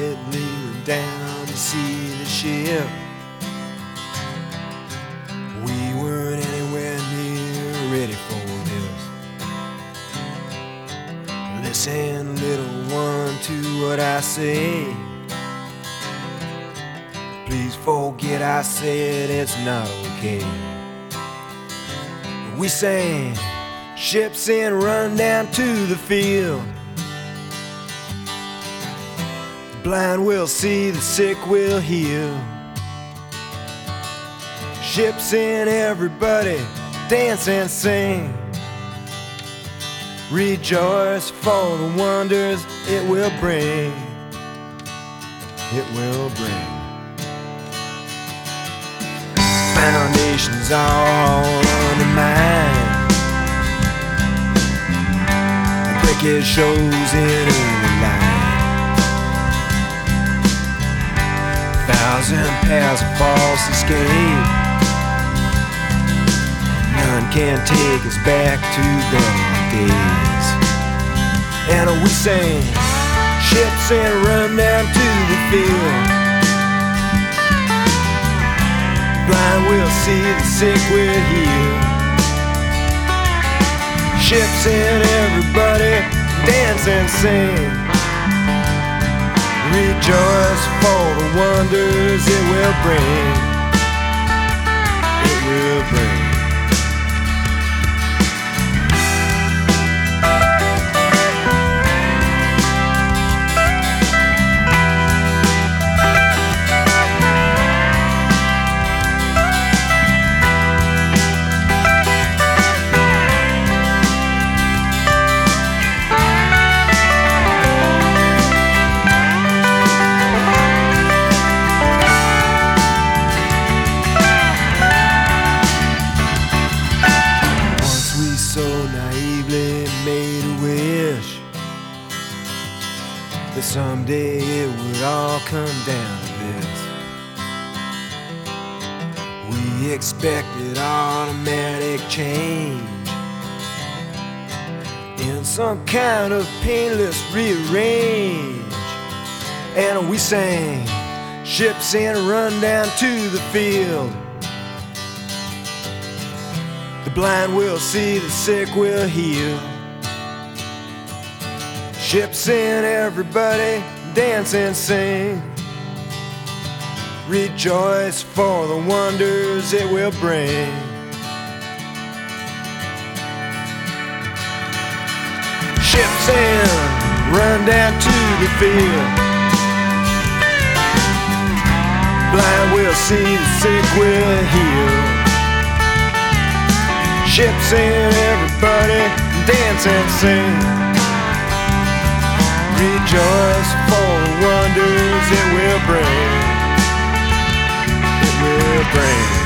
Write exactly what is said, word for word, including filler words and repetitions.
leaning down to see the ship. We weren't anywhere near ready for this. Listen, little one, to what I say. Please forget I said it's not okay. We sang, ships in, run down to the field. The blind will see, the sick will heal. Ships in, everybody dance and sing. Rejoice for the wonders it will bring. It will bring. Foundations all undermined. Cricket shows in early line. Thousand pairs of false escape. None can take us back to better days. And we sang, ships and run down to the field. Blind will see, the sick will heal. Ships in, everybody dance and sing. Rejoice for the wonders it will bring. It will bring. Made a wish that someday it would all come down to this. We expected automatic change in some kind of painless rearrange. And we sang, ships in, run down to the field. The blind will see, the sick will heal. Ships in, everybody dance and sing. Rejoice for the wonders it will bring. Ships in, run down to the field. Blind will see, the sick will heal. Ships in, everybody dance and sing. Rejoice for the wonders it will bring. It will bring.